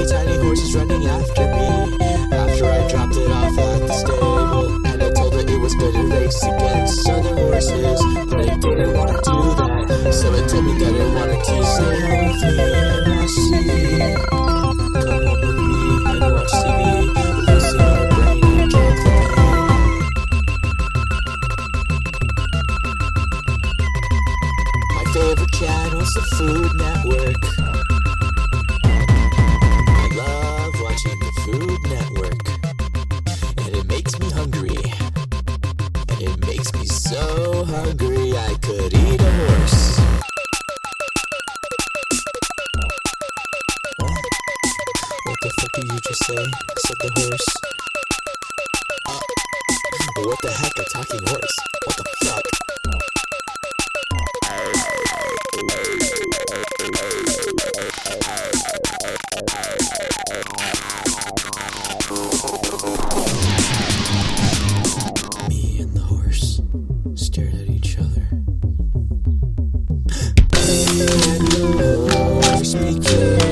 three tiny horses running after me. After I dropped it off at the stable, and I told it it was gonna race against other horses, but I didn't want to do that. So it told me that it wanted to stay home with me and watch TV. Come home with me and watch TV. Losing my brain and can't think. My favorite channel's the Food Network. I love watching the Food Network, and it makes me hungry. And it makes me so hungry I could eat a horse. What the fuck did you just say? Said the horse. What the heck, a talking horse? What the fuck? Me and the horse stared at each other. And the horse became